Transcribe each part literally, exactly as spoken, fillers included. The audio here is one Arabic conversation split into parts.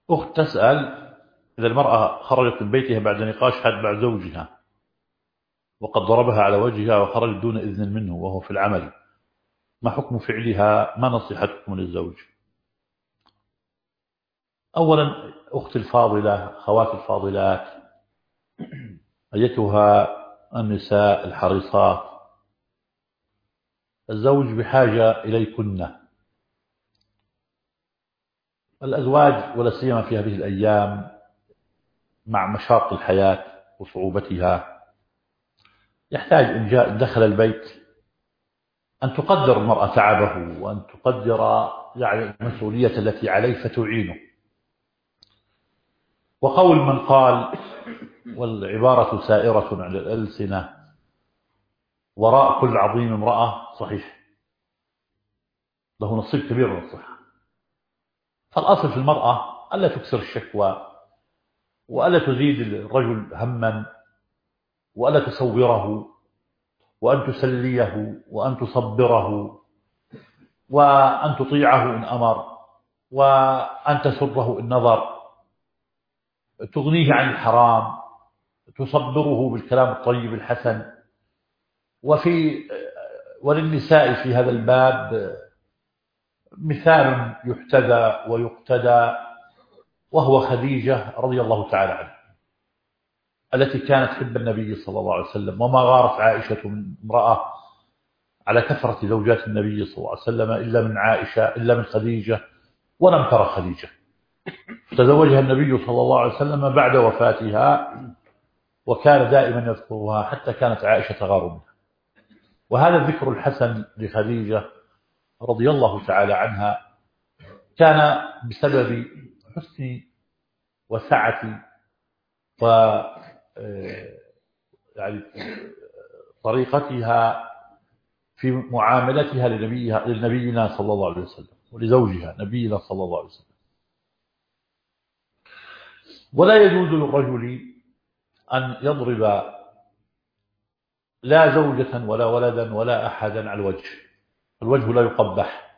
أخت تسأل: إذا المرأة خرجت من بيتها بعد نقاش حاد مع زوجها وقد ضربها على وجهها وخرجت دون إذن منه وهو في العمل، ما حكم فعلها؟ ما نصيحتكم للزوج؟ أولا، أختي الفاضلة، خواتي الفاضلات، أيتها النساء الحريصات، الزوج بحاجة إليكن. الأزواج ولا سيما في هذه الأيام مع مشاق الحياة وصعوبتها يحتاج إن جاء دخل البيت أن تقدر المرأة تعبه وأن تقدر يعني المسؤولية التي عليه فتعينه. وقول من قال، والعبارة سائرة على الألسنة: وراء كل عظيم امرأة، صحيح، له نصيب كبير من الصحة. فالأصل في المرأة ألا تكسر الشكوى، وألا تزيد الرجل هما، وألا تصوره، وأن تسليه، وأن تصبره، وأن تطيعه إن أمر، وأن تسره إن نظر، تغنيه عن الحرام، تصبره بالكلام الطيب الحسن. وفي وللنساء في هذا الباب مثال يحتذى ويقتدى، وهو خديجة رضي الله تعالى عنها، التي كانت تحب النبي صلى الله عليه وسلم، وما غارت عائشة من امرأة على كثرة زوجات النبي صلى الله عليه وسلم إلا من عائشة، إلا من خديجة، ولم ترى خديجة. تزوجها النبي صلى الله عليه وسلم بعد وفاتها، وكان دائما يذكرها حتى كانت عائشة تغار منها. وهذا الذكر الحسن لخديجة رضي الله تعالى عنها كان بسبب حسن وسعة و يعني طريقتها في معاملتها لنبيها لنبينا صلى الله عليه وسلم ولزوجها نبينا صلى الله عليه وسلم. ولا يجوز للرجل أن يضرب لا زوجة ولا ولدا ولا أحدا على الوجه، الوجه لا يقبح.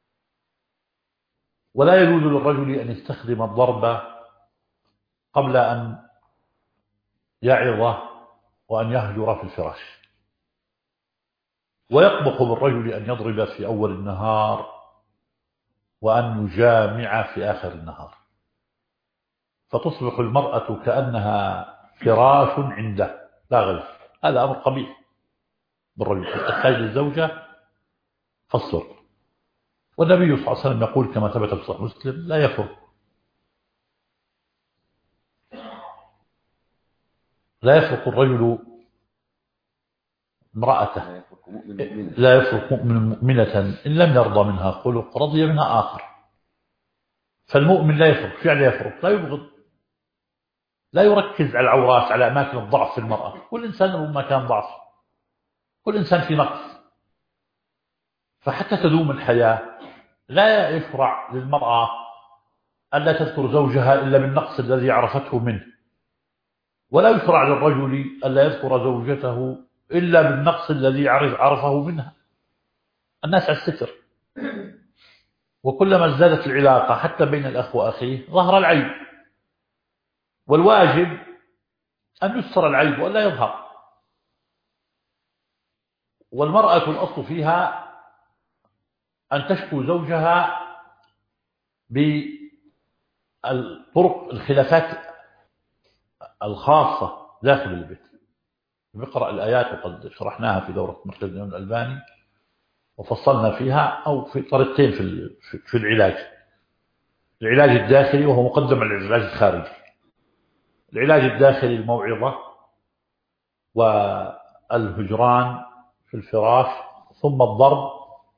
ولا يجوز للرجل أن يستخدم الضرب قبل أن يعظ وأن يهجر في الفراش. ويقبح بالرجل أن يضرب في أول النهار وأن يجامع في آخر النهار، فتصبح المرأة كأنها فراش عنده لا غير. هذا أمر قبيح بالرجل. تحتاج للزوجة فالصر. والنبي صلى الله عليه وسلم يقول كما ثبت في صحيح مسلم: لا يفرق لا يفرق الرجل امرأته، لا يفرق مؤمن مؤمنة إن لم يرضى منها خلق رضي منها آخر. فالمؤمن لا يفرق، فعلا يفرق، لا يبغض، لا يركز على العورات، على أماكن الضعف في المرأة. كل إنسان له مكان ضعف، كل إنسان في نقص. فحتى تدوم الحياة لا يشرع للمرأة ألا تذكر زوجها إلا بالنقص الذي عرفته منه، ولا يشرع للرجل ألا يذكر زوجته إلا بالنقص الذي عرف عرفه منها. الناس على الستر، وكلما ازدادت العلاقة حتى بين الأخ وأخيه ظهر العيب، والواجب أن يستر العيب وألا يظهر. والمرأة الأصل فيها أن تشكو زوجها بالطرق الخلافات الخاصة داخل البيت. نقرأ الآيات وقد شرحناها في دورة مركز الإمام الألباني وفصلنا فيها، أو في طريقتين في في العلاج: العلاج الداخلي وهو مقدم على العلاج الخارجي. العلاج الداخلي الموعظة والهجران في الفراش ثم الضرب،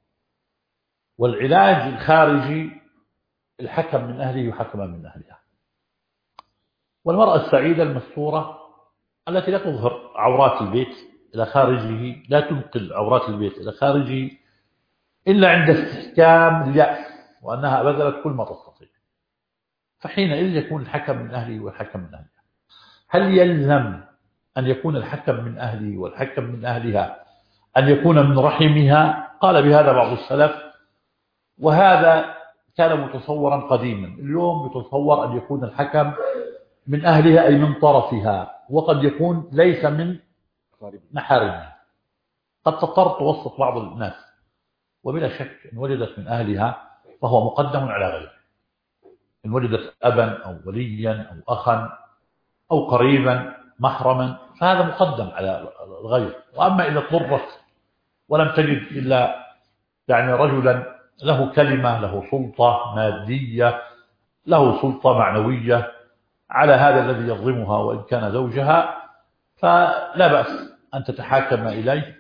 والعلاج الخارجي الحكم من أهله وحكم من أهلها. والمرأة السعيدة المستورة التي لا تظهر عورات البيت إلى خارجه، لا تنقل عورات البيت إلى خارجه إلا عند استحكام اليأس وأنها بذلت كل ما تستطيع، فحينئذ يكون الحكم من أهله والحكم من أهلها. هل يلزم أن يكون الحكم من أهله والحكم من أهلها أن يكون من رحمها؟ قال بهذا بعض السلف، وهذا كان متصورا قديما، اليوم يتصور أن يكون الحكم من أهلها أي من طرفها، وقد يكون ليس من محارمها. قد تضطر توسط بعض الناس، وبلا شك إن وجدت من أهلها فهو مقدم على غيره. إن وجدت أبا أو وليا أو أخا أو قريبا محرما فهذا مقدم على الغير. وأما إذا اضطرت ولم تجد إلا يعني رجلا له كلمة، له سلطة مادية، له سلطة معنوية على هذا الذي يظلمها وإن كان زوجها، فلا بأس أن تتحاكم إليه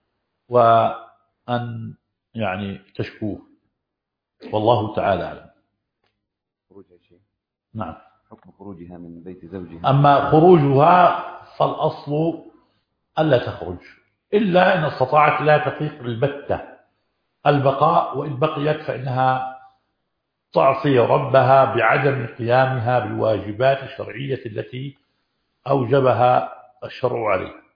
وأن يعني تشكوه، والله تعالى أعلم. نعم. حكم خروجها من بيت زوجها. أما خروجها فالأصل ألا تخرج إلا إن استطاعت لا تطيق البتة البقاء، وإن بقيت فإنها تعصي ربها بعدم قيامها بالواجبات الشرعية التي أوجبها الشرع عليه.